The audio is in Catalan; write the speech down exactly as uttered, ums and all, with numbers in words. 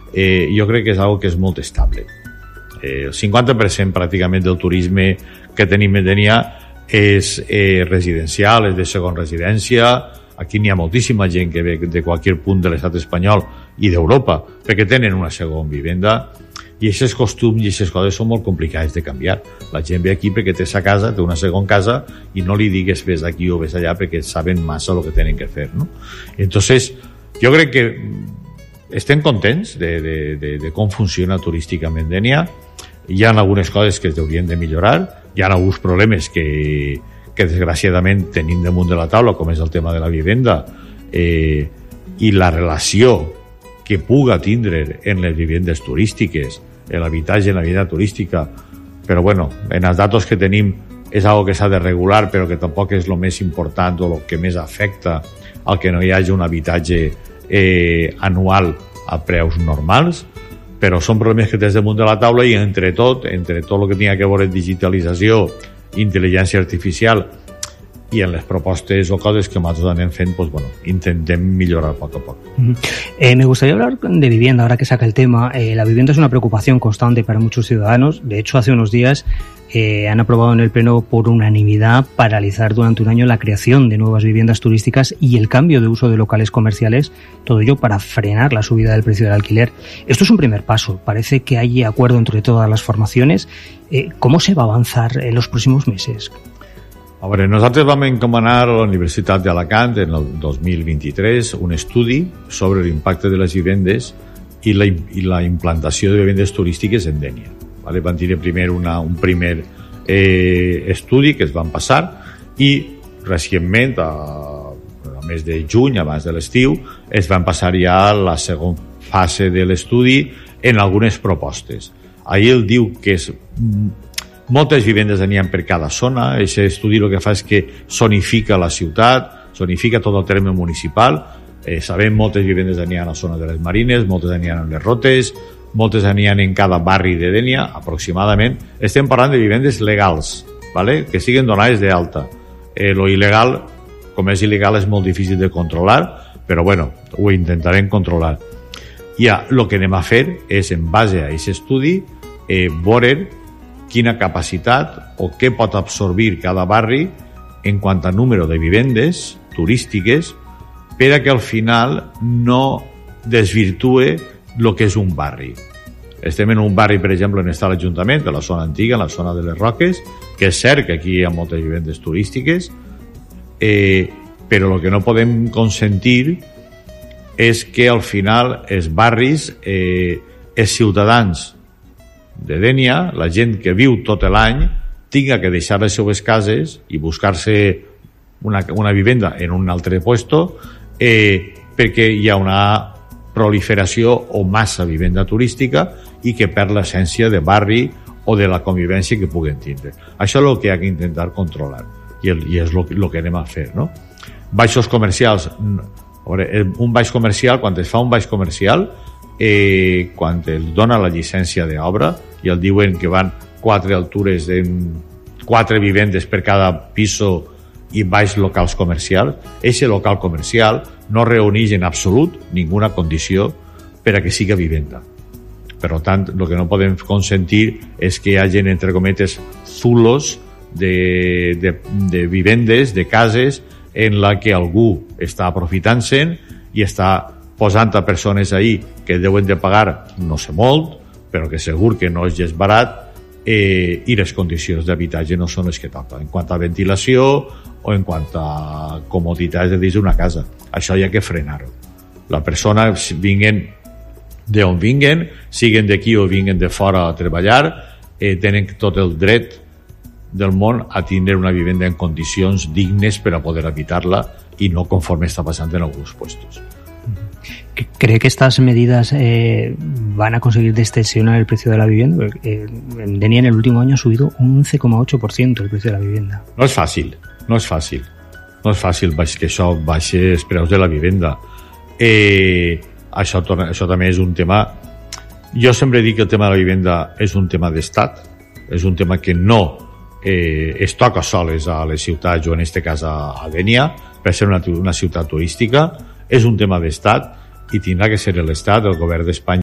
eh, jo crec que és algo que és molt estable. Eh, el cinquanta per cent pràcticament del turisme que tenim a Dénia és eh, residencial, és de segona residència. Aquí n'hi ha moltíssima gent que ve de qualsevol punt de l'estat espanyol i d'Europa perquè tenen una segona vivenda, i aquests costums i aquestes coses són molt complicades de canviar. La gent ve aquí perquè té sa casa, té una segona casa, i no li digues ves aquí o ves allà perquè saben massa el que tenen que fer, no? Entonces, jo crec que estem contents de, de, de, de com funciona turísticament Dénia. Hi ha algunes coses que es haurien de millorar, hi ha alguns problemes que, que desgraciadament tenim damunt de la taula, com és el tema de la vivenda, eh, i la relació que puga tindre en les vivendes turístiques, l'habitatge en la vida turística, però bueno, en els datos que tenim és algo que s'ha de regular, però que tampoc és el més important o el que més afecta al que no hi hagi un habitatge eh, anual a preus normals, però són problemes que tens damunt de la taula, i entre tot, entre tot el que tingui a veure amb digitalització, intel·ligència artificial, i en les propostes o cosas que nosotros anem fent, pues bueno, intentem millorar poco a poco. Uh-huh. Eh, me gustaría hablar de vivienda, ahora que saca el tema. Eh, la vivienda es una preocupación constante para muchos ciudadanos. De hecho, hace unos días eh, han aprobado en el Pleno por unanimidad paralizar durante un año la creación de nuevas viviendas turísticas y el cambio de uso de locales comerciales, todo ello para frenar la subida del precio del alquiler. Esto es un primer paso. Parece que hay acuerdo entre todas las formaciones. Eh, ¿Cómo se va a avanzar en los próximos meses? A veure, nosaltres vam encomanar a la Universitat d'Alacant en el dos mil vint-i-tres un estudi sobre l'impacte de les vivendes i la, i la implantació de vivendes turístiques en Dénia. Vale? Van tenir primer una, un primer eh, estudi que es van passar, i recentment, a, a mes de juny, abans de l'estiu, es van passar ja la segona fase de l'estudi en algunes propostes. Ahir el diu que és moltes vivendes n'hi ha per cada zona. Aquest estudi el que fa és que zonifica la ciutat, zonifica tot el terme municipal. Eh, sabem moltes vivendes n'hi ha a la zona de les Marines, moltes n'hi ha en les Rotes, moltes n'hi ha en cada barri de Dénia, aproximadament. Estem parlant de vivendes legals, ¿vale? Que siguin donades d'alta. Eh, lo il·legal, com és il·legal, és molt difícil de controlar, però bueno, ho intentarem controlar. I ja, el que anem a fer és, en base a aquest estudi, eh, veure quina capacitat o què pot absorbir cada barri en quant a número de vivendes turístiques, per a que al final no desvirtue el que és un barri. Estem en un barri, per exemple, on està l'Ajuntament, a la zona antiga, a la zona de les Roques, que és cert que aquí hi ha moltes vivendes turístiques, eh, però el que no podem consentir és que al final els barris, eh, els ciutadans de Dénia, la gent que viu tot l'any, tinga que deixar les seues cases i buscar-se una, una vivenda en un altre puesto, eh, perquè hi ha una proliferació o massa vivenda turística i que perd l'essència de barri o de la convivència que puguen tindre. Això és el que hi ha que intentar controlar, i, el, i és el que anem a fer, no? Baixos comercials. A veure, un baix comercial, quan es fa un baix comercial, eh, quan es dona la llicència d'obra i el diuen que van quatre altures en quatre vivendes per cada piso i baix locals comercials, aquest local comercial no reuneix en absolut ninguna condició per a que siga vivenda. Per tant, el que no podem consentir és que hi hagi, entre cometes, zulos de, de, de vivendes, de cases, en la que algú està aprofitant-se'n i està posant a persones ahí que deuen de pagar no sé molt, però que segur que no és gens barat, eh, i les condicions d'habitatge no són les que toquen, en quant a ventilació o en quant a comoditats de dins d'una casa. Això hi ha que frenar-ho. La persona, vinguen d'on vinguen, siguen d'aquí o vinguen de fora a treballar, eh, tenen tot el dret del món a tindre una vivenda en condicions dignes per a poder habitar-la i no conforme està passant en alguns puestos. ¿Cree que estas medidas eh, van a conseguir destensionar el precio de la vivienda? Eh, en Dénia en el último año ha subido un once coma ocho por ciento el precio de la vivienda. No és fàcil, no és fàcil. No és fàcil que això baixi els preus de la vivenda. Eh, això, això també és un tema... Jo sempre dic que el tema de la vivenda és un tema d'estat, és un tema que no eh, es toca soles a les ciutats, o en aquest cas a, a Dénia, per ser una, una ciutat turística. És un tema d'estat i tindrà que ser l'Estat, el govern d'Espanya,